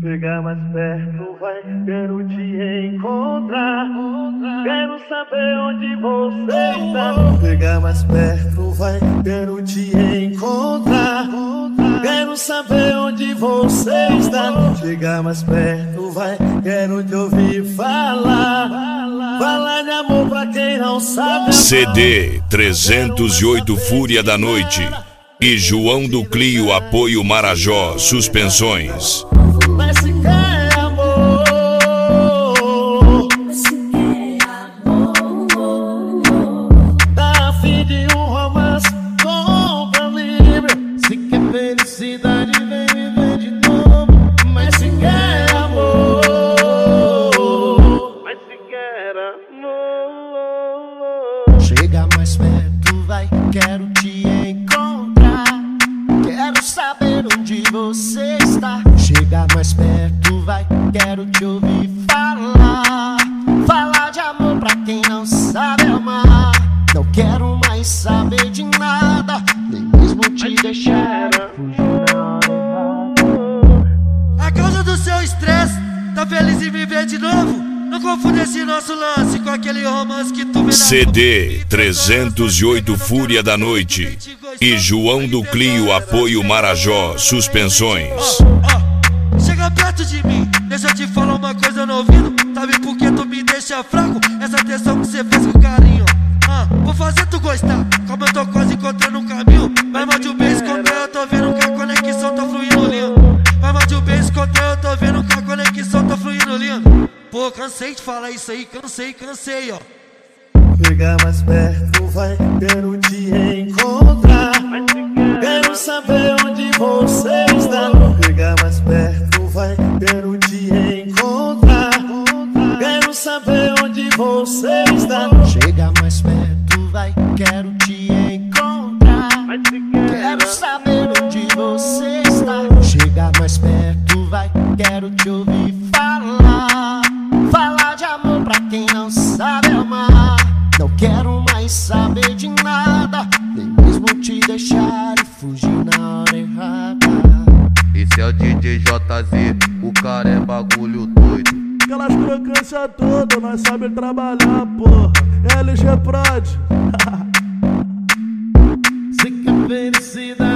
Chega mais perto, vai, quero te encontrar. Quero saber onde você está. Chega mais perto, vai, quero te encontrar. Quero saber onde você está. Chega mais perto, vai, quero te ouvir falar. Falar de amor pra quem não sabe. CD 308 Fúria da Noite e João do Clio Apoio Marajó Suspensões. Mas se quer amor, tá a fim de um romance, compra livre. Se quer felicidade, vem viver de novo. Mas se quer amor, mas se quer amor. Chega mais perto, vai, quero te encontrar. Quero saber onde você está. Chega mais perto, vai, quero te ouvir falar. Falar de amor pra quem não sabe amar. Não quero mais saber de nada, nem mesmo te deixar fugir na hora errada. A causa do seu estresse, tá feliz em viver de novo? Não confunde esse nosso lance com aquele romance que tu vê na CD 308 Fúria da Noite e João do Clio Apoio Marajó Suspensões. Chega perto de mim, deixa eu te falar uma coisa no ouvido. Sabe por que tu me deixa fraco? Essa atenção que você fez com carinho. Vou fazer tu gostar, como eu tô quase encontrando um caminho. Vai mais de um beijo contra eu tô vendo que a conexão tá fluindo lindo. Vai mais de um beijo contra eu tô vendo que a conexão tá fluindo lindo. Pô, cansei de falar isso aí, cansei, ó. Chega mais perto, vai, quero te encontrar. Quero saber onde você está. Chega mais perto, vai, quero te encontrar. Quero saber onde você está. Chega mais perto, vai, quero te encontrar. Quero saber onde você está. Chega mais perto, vai, quero te ouvir falar. Falar de amor pra quem não sabe amar. Não quero mais saber de nada, nem mesmo te deixar e fugir na hora errada. Esse é o DJ JZ, o cara é bagulho doido. Aquelas crocâncias todas, nós sabe trabalhar, porra. LG Prod. Se quer felicidade.